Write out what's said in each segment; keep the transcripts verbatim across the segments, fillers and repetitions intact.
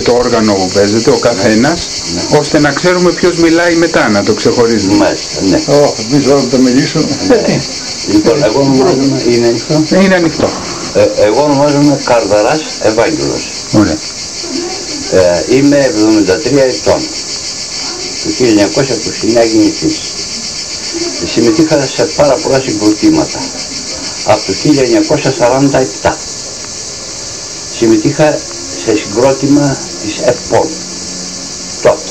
το όργανο που παίζεται, ο καθένας, ναι, ώστε να ξέρουμε ποιος μιλάει μετά, να το ξεχωρίζουμε. Μάλιστα, ναι. Ω, εμείς τώρα θα μιλήσω. Ναι. Λοιπόν, εγώ ονομάζομαι, είναι ανοιχτό. Είναι ανοιχτό. Ε, εγώ ονομάζομαι Καρδαράς Ευάγγελος. Ωραία. Ε, είμαι εβδομήντα τρία ετών. Το χίλια εννιακόσια είκοσι εννέα γεννηθής. Συμμετείχα σε πάρα πολλά συγκροτήματα. Από το χίλια εννιακόσια σαράντα επτά συμμετείχα σε συγκρότημα της ΕΠΟΝ τότε.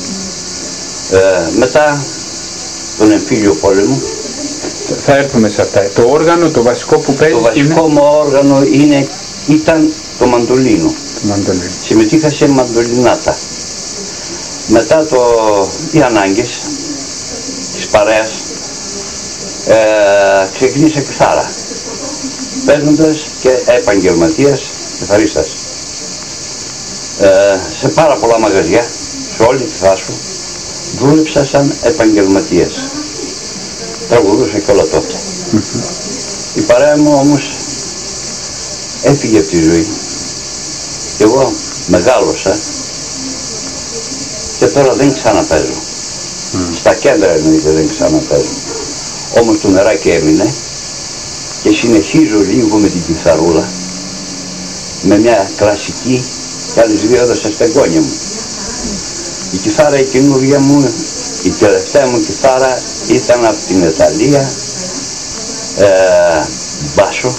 Ε, μετά τον εμφύλιο πόλεμο. Θα έρθουμε σε αυτά. Το όργανο, το βασικό που παίζει. Το βασικό είναι... μου όργανο είναι, ήταν το μαντολίνο. Το μαντολίνο. Συμμετείχα σε μαντολινάτα. Μετά το, οι ανάγκες της παρέας, ε, ξεκίνησε κιθάρα, παίζοντας και επαγγελματίας κιθαρίστας. Ε, σε πάρα πολλά μαγαζιά, σε όλη τη Θάσου, δούλεψα σαν επαγγελματίας. Τραγουδούσα και όλα τότε. Mm-hmm. Η παρέα μου όμως έφυγε από τη ζωή. Και εγώ μεγάλωσα και τώρα δεν ξαναπαίζω. Mm. Στα κέντρα εννοείται δεν ξαναπαίζω. Όμως το νεράκι έμεινε και συνεχίζω λίγο με την κιθαρούλα, με μια κλασική και άλλες δύο έδωσα στα εγγόνια μου. Η κιθάρα η καινούργια μου, η τελευταία μου κιθάρα ήταν από την Ιταλία, ε, μπάσο,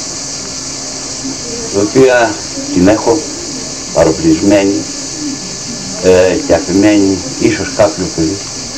η οποία την έχω παροπλισμένη ε, και αφημένη ίσως κάποιο παιδί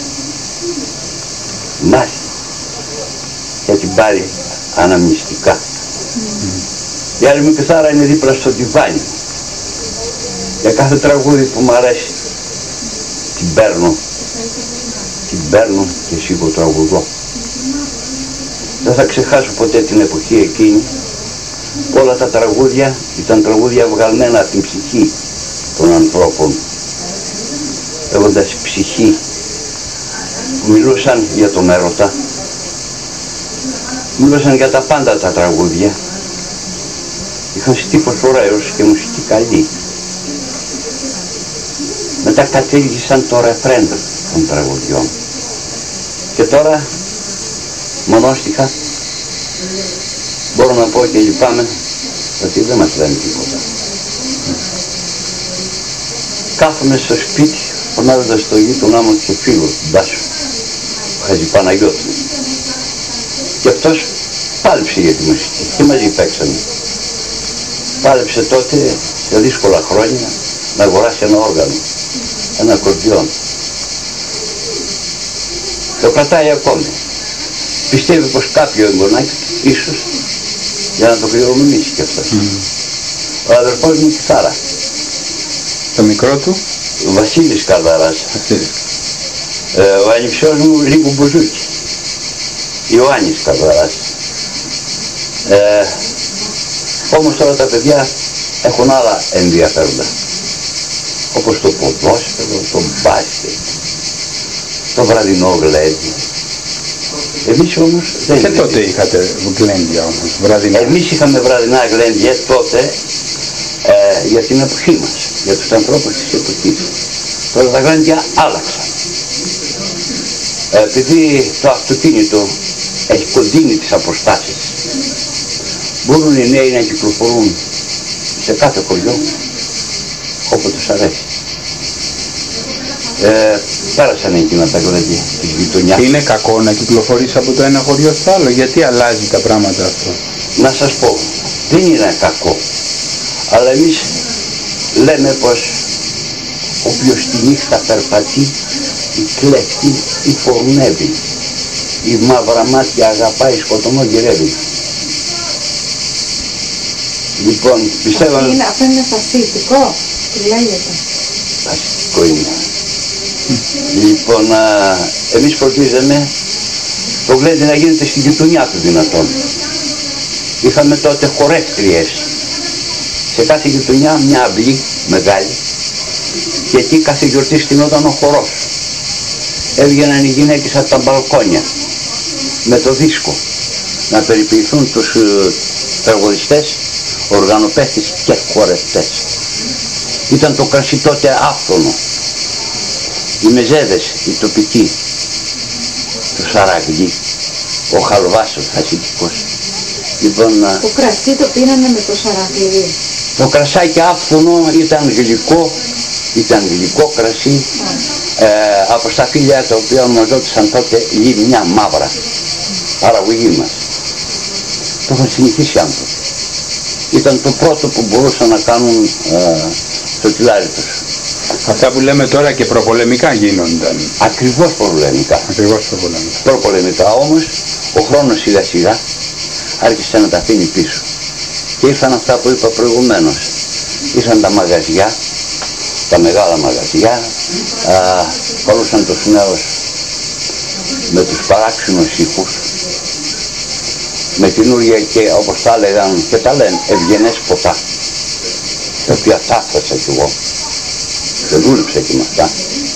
μάθει και την πάρει αναμνηστικά. Mm. Η άλλη μου κιθάρα είναι δίπλα στο τιβάνι. Για κάθε τραγούδι που μου αρέσει την παίρνω, την παίρνω και σιγοτραγουδώ. Δεν θα ξεχάσω ποτέ την εποχή εκείνη. Όλα τα τραγούδια ήταν τραγούδια βγαλμένα από την ψυχή των ανθρώπων. Λέγοντας ψυχή, που μιλούσαν για τον έρωτα, μιλούσαν για τα πάντα τα τραγούδια. Είχαν στίχος ωραίος και μουσική καλή. Μετά κατήργησαν το ρεφρέν των τραγουδιών. Και τώρα, μονόστιχα, μπορώ να πω και λυπάμαι ότι δεν μας λένε τίποτα. Κάθομαι στο σπίτι, φωνάζοντας το γείτονά μου και φίλο του Τάσου, Χατζηπαναγιώτου. Και αυτός πάλεψε για τη μουσική και μαζί παίξαμε. Πάλεψε τότε, σε δύσκολα χρόνια, να αγοράσει ένα όργανο, ένα ακορντιόν. Το κρατάει ακόμη. Πιστεύει πως κάποιο εγγονάκι, ίσως, για να το κληρονομήσει κι αυτός. Mm. Ο αδερφός μου κιθάρα. Το μικρό του? Ο Βασίλης Καρδαράς. ε, ο ανιψιός μου λίγο μπουζούκι. Ιωάννης Καρδαράς. Ε, όμως τώρα τα παιδιά έχουν άλλα ενδιαφέροντα. Όπως το ποδόσφαιρο, το μπάσκετ, το βραδινό γλέντι. Εμείς όμως δεν και είναι. τότε είχατε γλέντια όμως, βραδινά. Εμείς είχαμε βραδινά γλέντια τότε ε, για την εποχή μας, για τους ανθρώπους της εποχής. Τώρα τα γλέντια άλλαξαν. Ε, επειδή το αυτοκίνητο έχει κοντίνει τις αποστάσεις, μπορούν οι νέοι να κυκλοφορούν σε κάθε χωριό όποτε τους αρέσει. Ε, πέρασαν εκείνα τα γλέντια της γειτονιάς. Είναι κακό να κυκλοφορείς από το ένα χωριό στο άλλο? Γιατί αλλάζει τα πράγματα αυτό? Να σας πω, δεν είναι κακό. Αλλά εμείς λέμε πως όποιος τη νύχτα περπατεί, η κλέφτη, η φορνεύει. Η μαύρα μάτια αγαπάει, σκοτωμό γυρεύει. Λοιπόν, πιστεύω... Είναι, αυτό είναι φασιστικό, τι λέγεται? Φασιστικό είναι. Λοιπόν, α, εμείς φροντίζαμε το γλέντι να γίνεται στην γειτονιά του δυνατόν. Είχαμε τότε χορεύτριες. Σε κάθε γειτονιά μια αυλή μεγάλη και εκεί κάθε γιορτή στηνόταν ο χορός. Έβγαιναν οι γυναίκες από τα μπαλκόνια με το δίσκο να περιποιηθούν τους uh, τραγουδιστές, οργανοπαίχτες και χορευτές. Ήταν το κρασί τότε άφθονο. Οι μεζέδες, οι τοπικοί, το Σαραγγί, ο χαλβάς ο χασιτικός. Λοιπόν, το κρασί το πίνανε με το Σαραγγί. Το κρασάκι άφθονο ήταν γλυκό, ήταν γλυκό κρασί, ε, από στα φύλλα τα οποία ονομαζόντουσαν τότε λιμνιά μαύρα, παραγωγή μας. Το είχαν συνηθίσει οι άνθρωποι. Ήταν το πρώτο που μπορούσαν να κάνουν ε, στο τυλάρι τους. Αυτά που λέμε τώρα και προπολεμικά γίνονταν. Ακριβώς προπολεμικά. Ακριβώς προπολεμικά. Προπολεμικά όμως, ο χρόνος σιγά σιγά άρχισε να τα αφήνει πίσω. Και ήρθαν αυτά που είπα προηγουμένως. Ήρθαν τα μαγαζιά, τα μεγάλα μαγαζιά, α, καλούσαν τους νέους με τους παράξενους ήχους, με καινούργια και όπως τα έλεγαν και τα λένε ευγενές ποτά, τα οποία τα έφτασα κι εγώ, δεν δούλεψα και με αυτά.